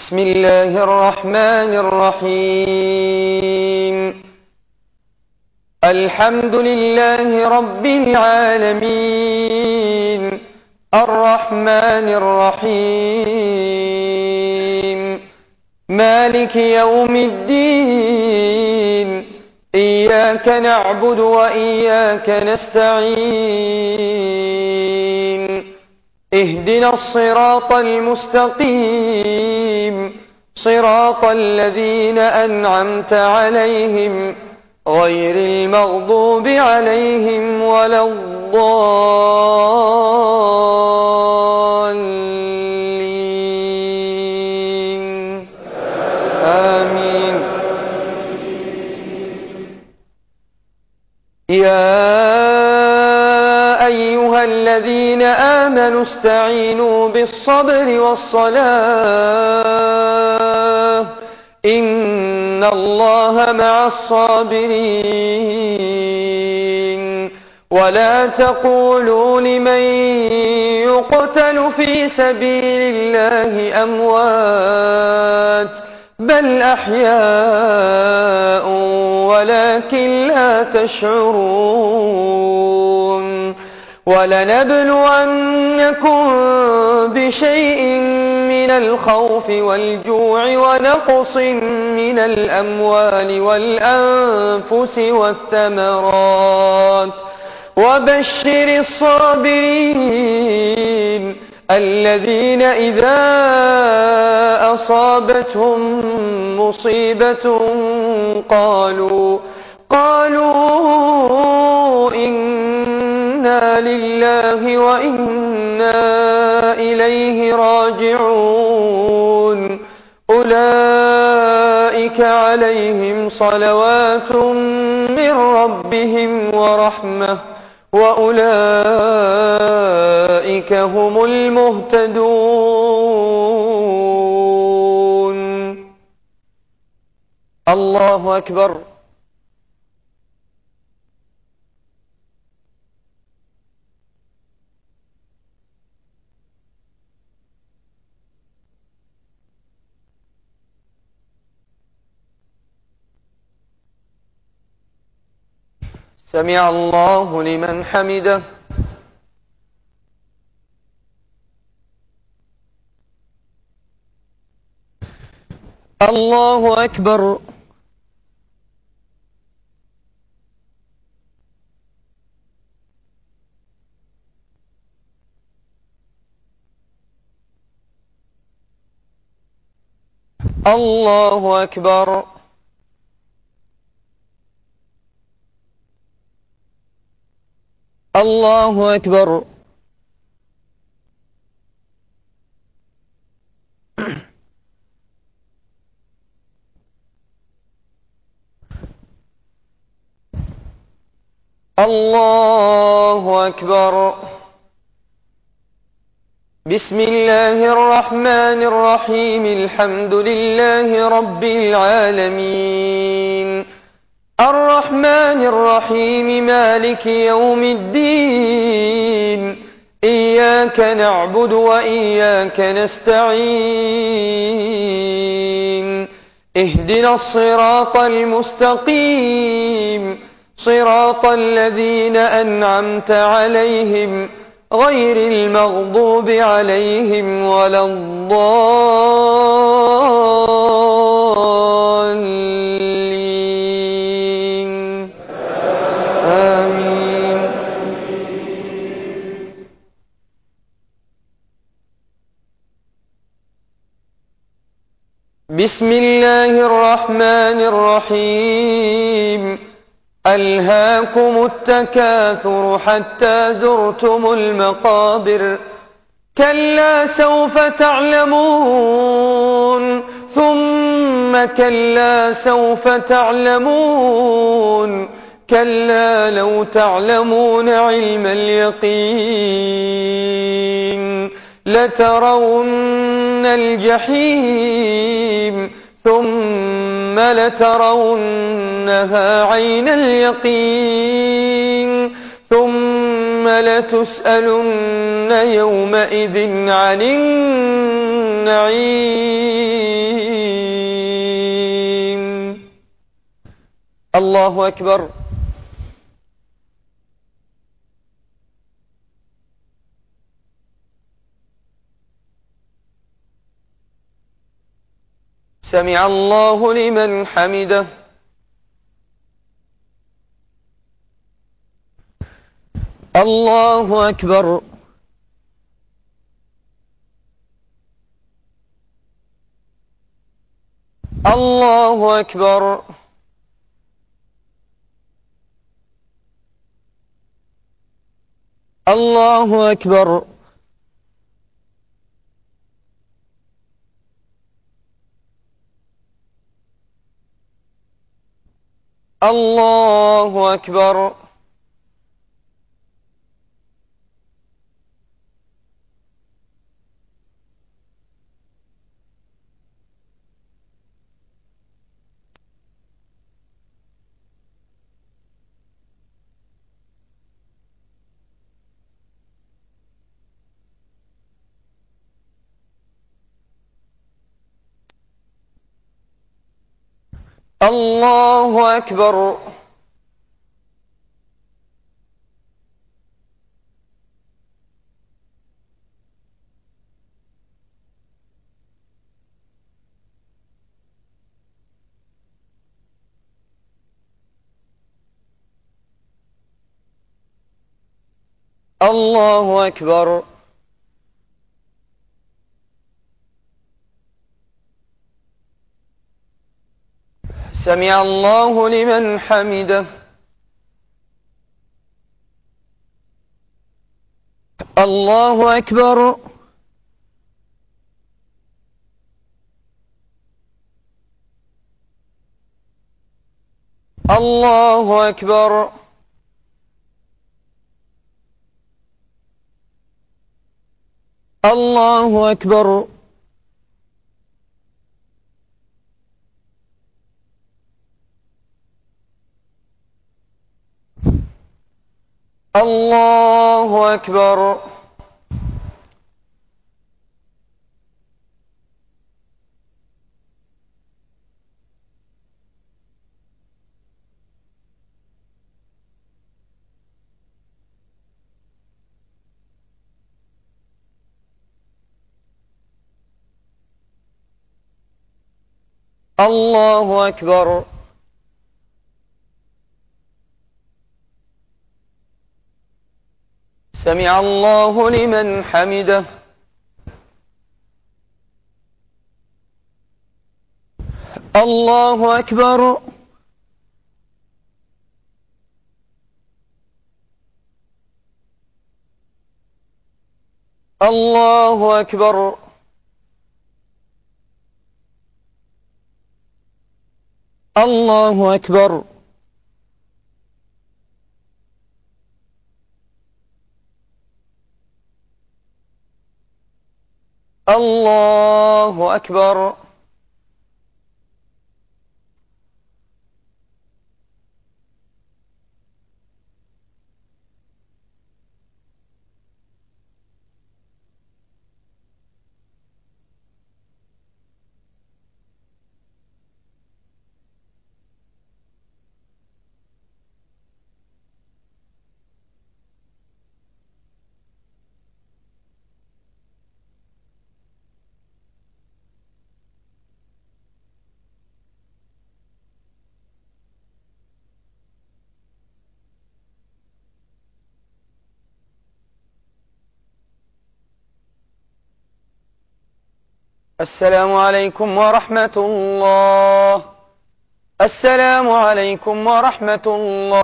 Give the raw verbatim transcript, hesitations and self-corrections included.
بسم الله الرحمن الرحيم. الحمد لله رب العالمين، الرحمن الرحيم، مالك يوم الدين، إياك نعبد وإياك نستعين، اهدنا الصراط المستقيم، صراط الذين أنعمت عليهم غير المغضوب عليهم ولا الضالين. آمين. يا أيها الذين آمنوا استعينوا بالصبر والصلاة إن الله مع الصابرين. ولا تقولوا لمن يقتل في سبيل الله أموات بل أحياء ولكن لا تشعرون. ولنبلونكم بشيء من الخوف والجوع ونقص من الأموال والأنفس والثمرات وبشر الصابرين الذين إذا أصابتهم مصيبة قالوا قالوا إنا لله وإنا إليه راجعون. أولئك عليهم صلوات من ربهم ورحمة وأولئك هم المهتدون. الله أكبر. سمع الله لمن حمده. الله أكبر. الله أكبر. الله أكبر. الله أكبر. بسم الله الرحمن الرحيم. الحمد لله رب العالمين، الرحمن الرحيم، مالك يوم الدين، إياك نعبد وإياك نستعين، اهدنا الصراط المستقيم، صراط الذين أنعمت عليهم غير المغضوب عليهم ولا الضالين. آمين. بسم الله الرحمن الرحيم. ألهاكم التكاثر حتى زرتم المقابر كلا سوف تعلمون ثم كلا سوف تعلمون كلا لو تعلمون علم اليقين لترون الجحيم ثم لترونها عين اليقين ثم لتسألن يومئذ عن النعيم. النعيم. الله أكبر. سمع الله لمن حمده. الله أكبر. الله أكبر. الله أكبر. الله أكبر. الله أكبر. الله أكبر. سمع الله لمن حمده. الله أكبر. الله أكبر. الله أكبر. الله أكبر. الله أكبر. سمع الله لمن حمده. الله أكبر. الله أكبر. الله أكبر. الله أكبر. السلام عليكم ورحمة الله. السلام عليكم ورحمة الله.